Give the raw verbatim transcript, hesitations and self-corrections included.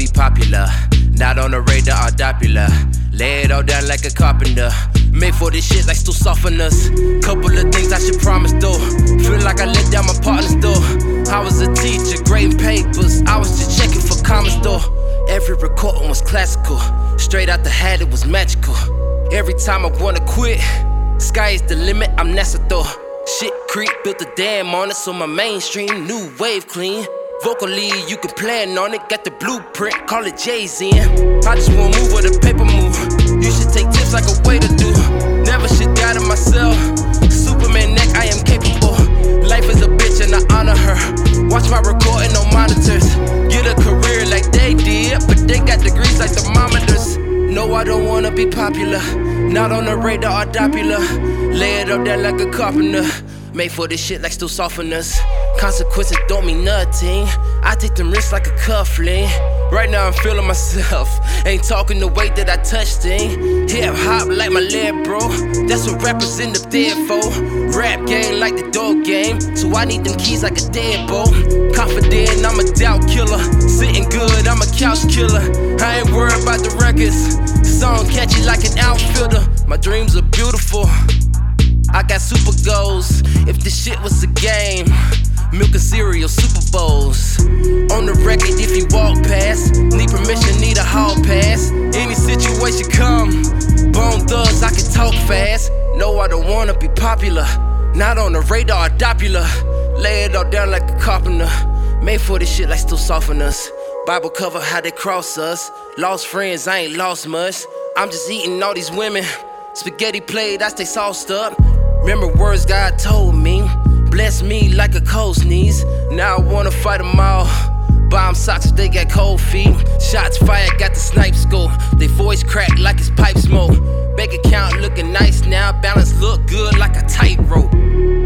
be popular, not on the radar or Doppler. Lay it all down like a carpenter. Made for this shit like still softeners. Couple of things I should promise though. Feel like I let down my partners though. I was a teacher, grading papers. I was just checking for comments though. Every recording was classical. Straight out the hat, it was magical. Every time I wanna quit, sky is the limit, I'm NASA though. Shit creep, built a dam on it, so my mainstream, new wave clean. Vocally, you can plan on it, got the blueprint, call it Jay-Z. I just wanna move with a paper move. You should take tips like a way to do. Never should doubt in myself. Superman neck, I am capable. Life is a bitch and I honor her. Watch my recording on monitors. Get a career like they did, but they got degrees like thermometers. No, I don't wanna be popular, not on the radar or Doppler. Lay it up there like a carpenter. Made for this shit like still softeners. Consequences don't mean nothing. I take them risks like a cufflink. Right now I'm feeling myself. Ain't talking the way that I touch things. Hip hop like my leg, bro. That's what rappers end up there for. Rap game like the dog game. So I need them keys like a deadbolt. Confident, I'm a doubt killer. Sitting good, I'm a couch killer. I ain't worried about the records. Song catchy like an outfielder. My dreams are beautiful. I got super goals. If this shit was a game, milk and cereal, Super Bowls. On the record, if you walk past, need permission, need a hall pass. Any situation come, Bone Thugs, I can talk fast. No, I don't wanna be popular, not on the radar or Doppler. Lay it all down like a carpenter. Made for this shit like still softeners. Bible cover how they cross us. Lost friends, I ain't lost much. I'm just eating all these women. Spaghetti plate, I stay sauced up. Remember words God told me. Bless me like a cold sneeze. Now I wanna fight them all. Bomb socks if they got cold feet. Shots fired, got the snipe scope. They voice cracked like it's pipe smoke. Bank account looking nice now. Balance look good like a tightrope.